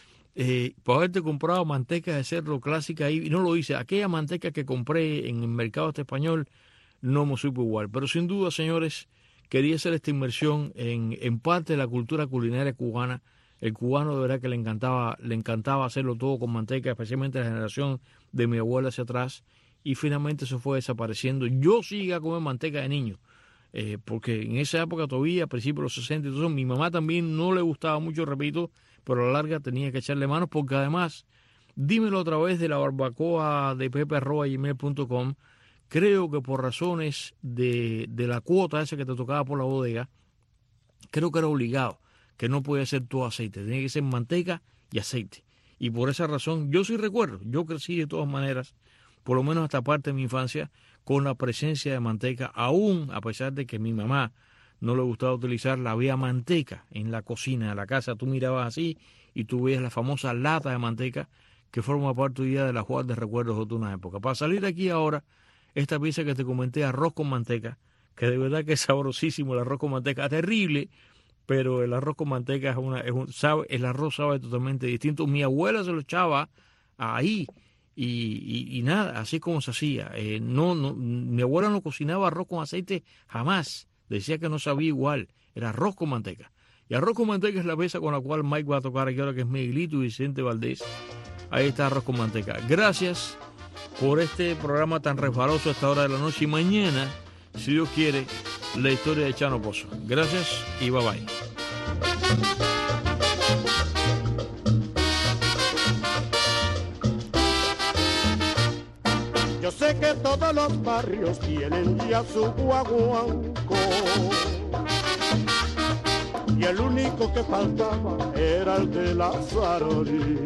eh, por haberte comprado manteca de cerdo clásica ahí, y no lo hice. Aquella manteca que compré en el mercado este español no me supo igual. Pero sin duda, señores, quería hacer esta inmersión en, en parte de la cultura culinaria cubana. El cubano de verdad que le encantaba, le encantaba hacerlo todo con manteca, especialmente la generación de mi abuela hacia atrás, y finalmente eso fue desapareciendo. Yo sí llegué a comer manteca de niño, eh, porque en esa época todavía, a principios de los sesenta, entonces mi mamá también no le gustaba mucho, repito, pero a la larga tenía que echarle manos, porque además, dímelo a través de la barbacoa de pepe arroba gmail punto com, creo que por razones de, de la cuota esa que te tocaba por la bodega, creo que era obligado, que no podía ser todo aceite, tenía que ser manteca y aceite. Y por esa razón, yo sí recuerdo, yo crecí de todas maneras, por lo menos hasta parte de mi infancia, con la presencia de manteca, aún a pesar de que mi mamá no le gustaba utilizarla, había manteca en la cocina de la casa. Tú mirabas así y tú veías la famosa lata de manteca que forma parte hoy día de la jugar de recuerdos de una época. Para salir de aquí ahora, esta pieza que te comenté, arroz con manteca, que de verdad que es sabrosísimo el arroz con manteca, terrible, pero el arroz con manteca es una, es un, sabe, el arroz sabe totalmente distinto. Mi abuela se lo echaba ahí y, y, y nada, así como se hacía. Eh, no, no, mi abuela no cocinaba arroz con aceite jamás, decía que no sabía igual, era arroz con manteca. Y arroz con manteca es la pieza con la cual Mike va a tocar aquí ahora, que es Miguelito y Vicente Valdés. ahí está arroz con manteca. Gracias por este programa tan resbaloso a esta hora de la noche. Y mañana, si Dios quiere, la historia de Chano Pozo. Gracias y bye bye. Yo sé que todos los barrios tienen ya su guaguanco, y el único que faltaba era el de Lazarorí.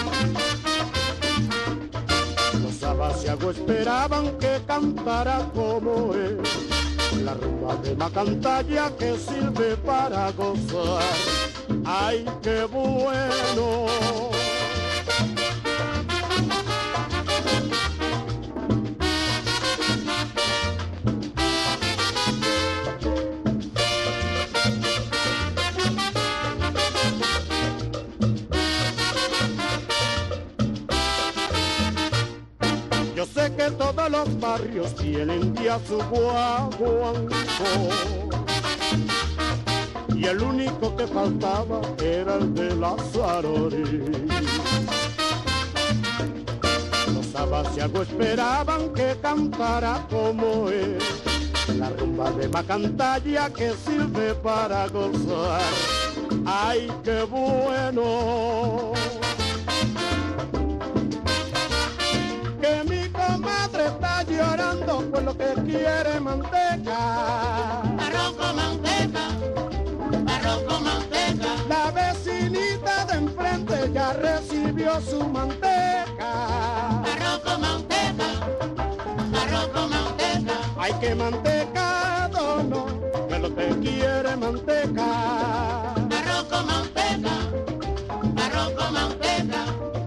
Los abasiagos esperaban que cantara como él, la rumba de Macantalla que sirve para gozar. ¡Ay, qué bueno! Yo sé que todos los barrios tienen ya su guaguanco, y el único que faltaba era el de Lazarorí. Los abasiagos esperaban que cantara como él, la rumba de Macantalla que sirve para gozar. ¡Ay, qué bueno! Que mi comadre está llorando por lo que quiere manteca. Arroz con manteca, arroz con manteca. La vecinita de enfrente ya recibió su manteca. Arroz con manteca, arroz con manteca. Ay, que manteca, dono, que lo que quiere manteca. Arroz con manteca, arroz con manteca.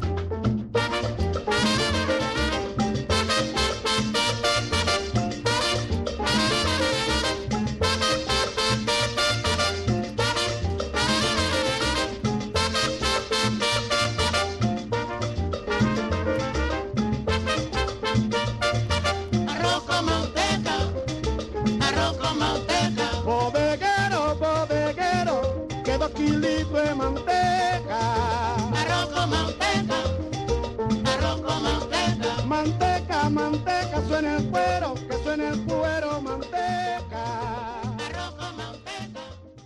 Bodeguero, bodeguero, que dos kilitos de manteca. Arroz con manteca, arroz con manteca. Manteca, manteca, suena el cuero, que suena el cuero, manteca. Arroz con manteca.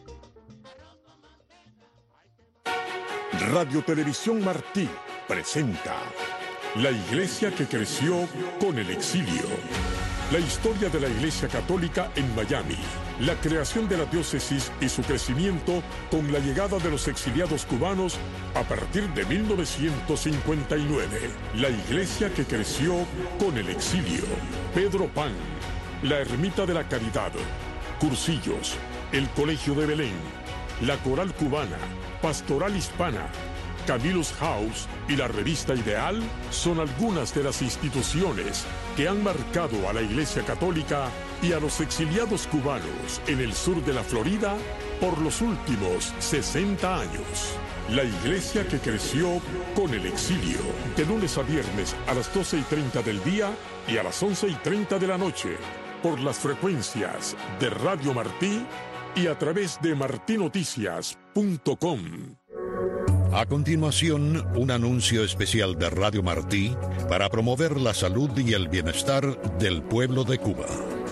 Radio Televisión Martí presenta La Iglesia que creció con el exilio. La historia de la Iglesia Católica en Miami, la creación de la diócesis y su crecimiento con la llegada de los exiliados cubanos a partir de mil novecientos cincuenta y nueve. La Iglesia que creció con el exilio. Pedro Pan, la Ermita de la Caridad, Cursillos, el Colegio de Belén, la Coral Cubana, Pastoral Hispana, Camillus House y la Revista Ideal son algunas de las instituciones que han marcado a la Iglesia Católica y a los exiliados cubanos en el sur de la Florida por los últimos sesenta años. La Iglesia que creció con el exilio, de lunes a viernes a las doce y treinta del día y a las once y treinta de la noche, por las frecuencias de Radio Martí y a través de martí noticias punto com. A continuación, un anuncio especial de Radio Martí para promover la salud y el bienestar del pueblo de Cuba.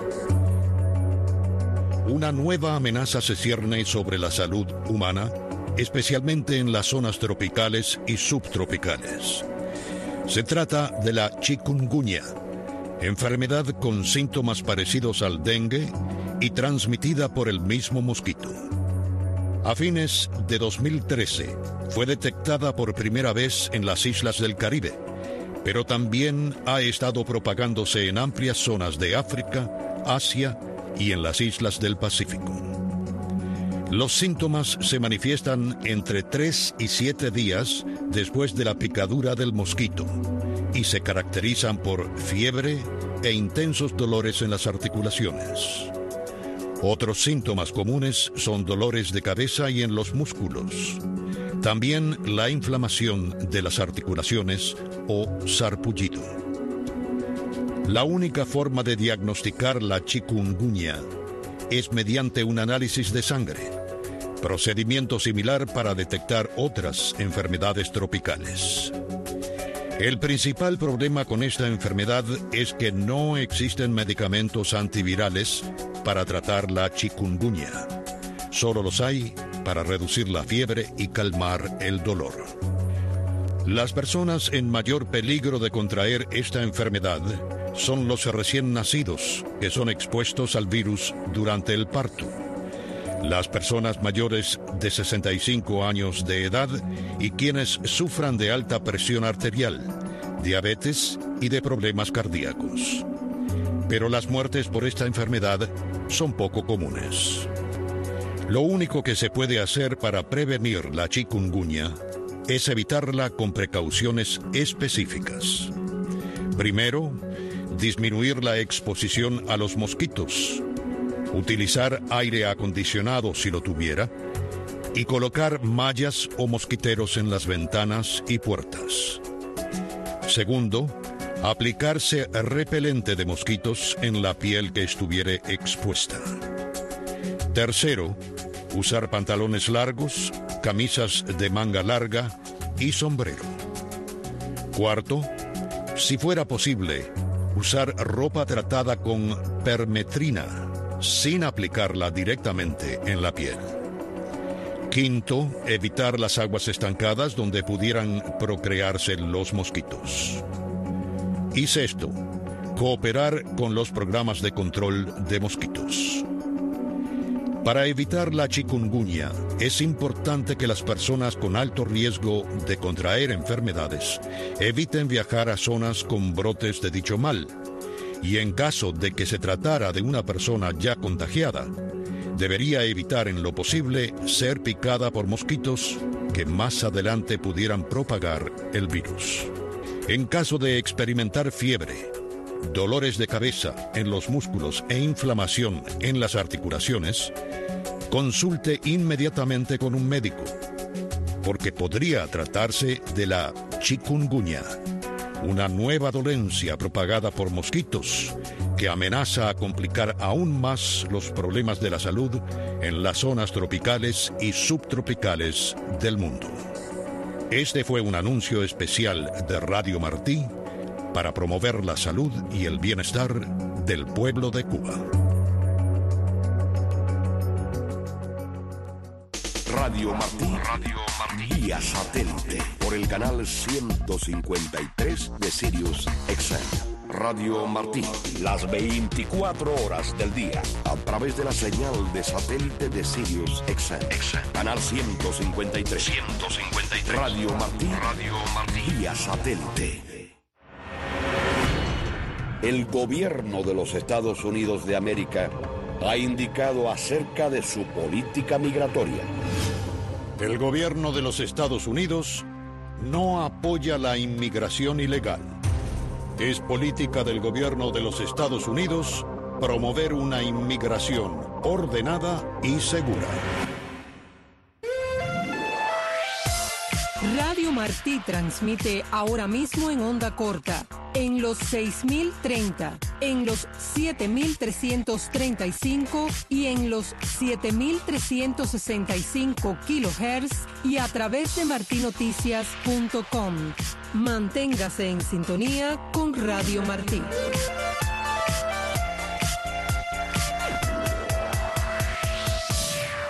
Una nueva amenaza se cierne sobre la salud humana, especialmente en las zonas tropicales y subtropicales. Se trata de la chikungunya, enfermedad con síntomas parecidos al dengue y transmitida por el mismo mosquito. A fines de dos mil trece, fue detectada por primera vez en las islas del Caribe, pero también ha estado propagándose en amplias zonas de África, Asia y en las islas del Pacífico. Los síntomas se manifiestan entre tres y siete días después de la picadura del mosquito y se caracterizan por fiebre e intensos dolores en las articulaciones. Otros síntomas comunes son dolores de cabeza y en los músculos. También la inflamación de las articulaciones o sarpullido. La única forma de diagnosticar la chikungunya es mediante un análisis de sangre, procedimiento similar para detectar otras enfermedades tropicales. El principal problema con esta enfermedad es que no existen medicamentos antivirales para tratar la chikungunya. Solo los hay para reducir la fiebre y calmar el dolor. Las personas en mayor peligro de contraer esta enfermedad son los recién nacidos, que son expuestos al virus durante el parto, las personas mayores de sesenta y cinco años de edad y quienes sufran de alta presión arterial, diabetes y de problemas cardíacos. Pero las muertes por esta enfermedad son poco comunes. Lo único que se puede hacer para prevenir la chikungunya es evitarla con precauciones específicas. Primero, disminuir la exposición a los mosquitos, utilizar aire acondicionado si lo tuviera, y colocar mallas o mosquiteros en las ventanas y puertas. Segundo, aplicarse repelente de mosquitos en la piel que estuviere expuesta. Tercero, usar pantalones largos, camisas de manga larga y sombrero. Cuarto, si fuera posible, usar ropa tratada con permetrina, sin aplicarla directamente en la piel. Quinto, evitar las aguas estancadas donde pudieran procrearse los mosquitos. Y sexto, cooperar con los programas de control de mosquitos. Para evitar la chikungunya, es importante que las personas con alto riesgo de contraer enfermedades eviten viajar a zonas con brotes de dicho mal, y en caso de que se tratara de una persona ya contagiada, debería evitar en lo posible ser picada por mosquitos que más adelante pudieran propagar el virus. En caso de experimentar fiebre, dolores de cabeza en los músculos e inflamación en las articulaciones, consulte inmediatamente con un médico, porque podría tratarse de la chikungunya, una nueva dolencia propagada por mosquitos que amenaza a complicar aún más los problemas de la salud en las zonas tropicales y subtropicales del mundo. Este fue un anuncio especial de Radio Martí para promover la salud y el bienestar del pueblo de Cuba. Radio Martí, Radio Martí, vía satélite, por el canal ciento cincuenta y tres de Sirius X M. Radio Martí, las veinticuatro horas del día, a través de la señal de satélite de Sirius X M. Canal ciento cincuenta y tres. ciento cincuenta y tres. Radio Martí, Radio Martí, vía satélite. El gobierno de los Estados Unidos de América ha indicado acerca de su política migratoria. El gobierno de los Estados Unidos no apoya la inmigración ilegal. Es política del gobierno de los Estados Unidos promover una inmigración ordenada y segura. Radio Martí transmite ahora mismo en onda corta, en los seis mil treinta, en los siete mil trescientos treinta y cinco y en los siete mil trescientos sesenta y cinco kilohertz y a través de marti noticias punto com. Manténgase en sintonía con Radio Martí.